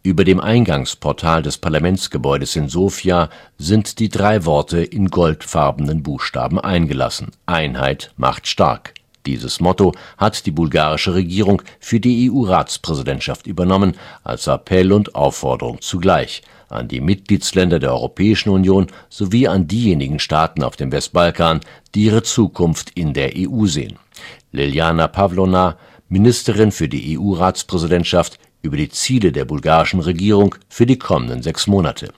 Über dem Eingangsportal des Parlamentsgebäudes in Sofia sind die 3 Worte in goldfarbenen Buchstaben eingelassen: Einheit macht stark. Dieses Motto hat die bulgarische Regierung für die EU-Ratspräsidentschaft übernommen, als Appell und Aufforderung zugleich an die Mitgliedsländer der Europäischen Union sowie an diejenigen Staaten auf dem Westbalkan, die ihre Zukunft in der EU sehen. Liljana Pavlovna, Ministerin für die EU-Ratspräsidentschaft, über die Ziele der bulgarischen Regierung für die kommenden 6 Monate.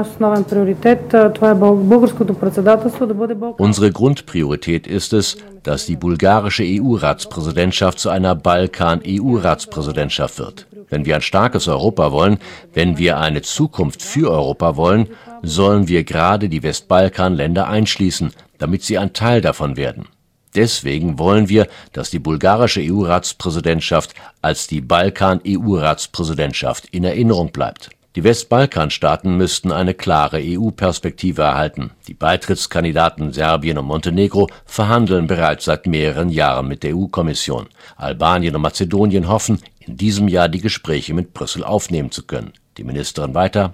Unsere Grundpriorität ist es, dass die bulgarische EU-Ratspräsidentschaft zu einer Balkan-EU-Ratspräsidentschaft wird. Wenn wir ein starkes Europa wollen, wenn wir eine Zukunft für Europa wollen, sollen wir gerade die Westbalkanländer einschließen, damit sie ein Teil davon werden. Deswegen wollen wir, dass die bulgarische EU-Ratspräsidentschaft als die Balkan-EU-Ratspräsidentschaft in Erinnerung bleibt. Die Westbalkanstaaten müssten eine klare EU-Perspektive erhalten. Die Beitrittskandidaten Serbien und Montenegro verhandeln bereits seit mehreren Jahren mit der EU-Kommission. Albanien und Mazedonien hoffen, in diesem Jahr die Gespräche mit Brüssel aufnehmen zu können. Die Ministerin weiter: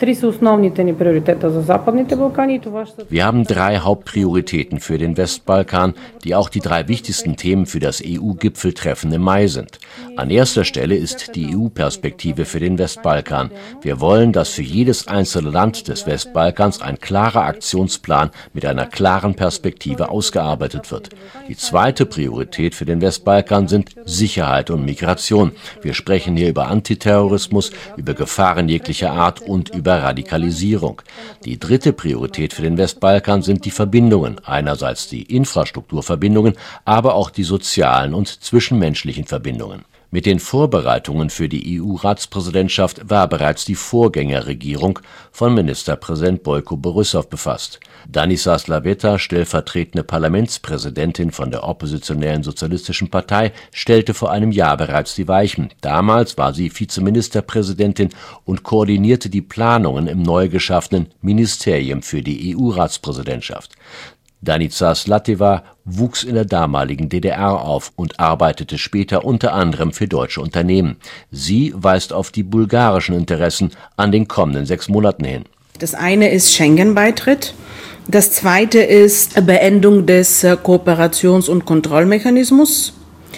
Wir haben 3 Hauptprioritäten für den Westbalkan, die auch die 3 wichtigsten Themen für das EU-Gipfeltreffen im Mai sind. An erster Stelle ist die EU-Perspektive für den Westbalkan. Wir wollen, dass für jedes einzelne Land des Westbalkans ein klarer Aktionsplan mit einer klaren Perspektive ausgearbeitet wird. Die zweite Priorität für den Westbalkan sind Sicherheit und Migration. Wir sprechen hier über Antiterrorismus, über Gefahren jeglicher Art und über Radikalisierung. Die dritte Priorität für den Westbalkan sind die Verbindungen, einerseits die Infrastrukturverbindungen, aber auch die sozialen und zwischenmenschlichen Verbindungen. Mit den Vorbereitungen für die EU-Ratspräsidentschaft war bereits die Vorgängerregierung von Ministerpräsident Bojko Borissow befasst. Danica Slaveta, stellvertretende Parlamentspräsidentin von der oppositionellen Sozialistischen Partei, stellte vor einem Jahr bereits die Weichen. Damals war sie Vizeministerpräsidentin und koordinierte die Planungen im neu geschaffenen Ministerium für die EU-Ratspräsidentschaft. Danica Slaveta wuchs in der damaligen DDR auf und arbeitete später unter anderem für deutsche Unternehmen. Sie weist auf die bulgarischen Interessen an den kommenden 6 Monaten hin. Das eine ist Schengen-Beitritt. Das zweite ist Beendung des Kooperations- und Kontrollmechanismus.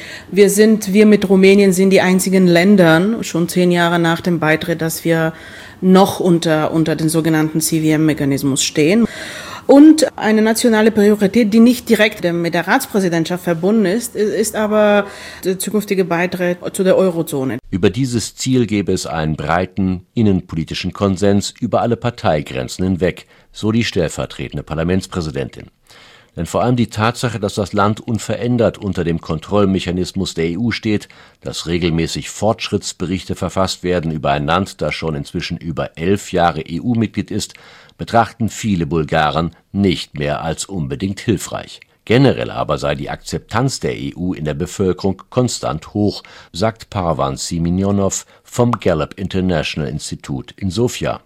Wir mit Rumänien sind die einzigen Länder, schon 10 Jahre nach dem Beitritt, dass wir noch unter den sogenannten CVM-Mechanismus stehen. Und eine nationale Priorität, die nicht direkt mit der Ratspräsidentschaft verbunden ist aber der zukünftige Beitritt zu der Eurozone. Über dieses Ziel gäbe es einen breiten innenpolitischen Konsens über alle Parteigrenzen hinweg, so die stellvertretende Parlamentspräsidentin. Denn vor allem die Tatsache, dass das Land unverändert unter dem Kontrollmechanismus der EU steht, dass regelmäßig Fortschrittsberichte verfasst werden über ein Land, das schon inzwischen über 11 Jahre EU-Mitglied ist, betrachten viele Bulgaren nicht mehr als unbedingt hilfreich. Generell aber sei die Akzeptanz der EU in der Bevölkerung konstant hoch, sagt Parvan Siminionov vom Gallup International Institute in Sofia.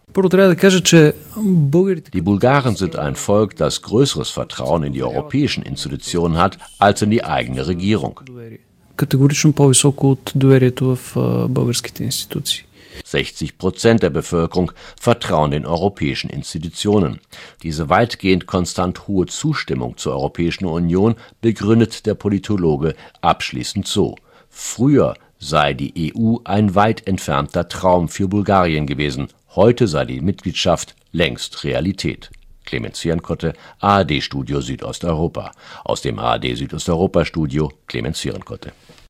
Die Bulgaren sind ein Volk, das größeres Vertrauen in die europäischen Institutionen hat als in die eigene Regierung. 60% der Bevölkerung vertrauen den europäischen Institutionen. Diese weitgehend konstant hohe Zustimmung zur Europäischen Union begründet der Politologe abschließend so: Früher sei die EU ein weit entfernter Traum für Bulgarien gewesen, heute sei die Mitgliedschaft längst Realität. Clemens Cierenkotte, ARD-Studio Südosteuropa. Aus dem ARD Südosteuropa-Studio Clemens Cierenkotte.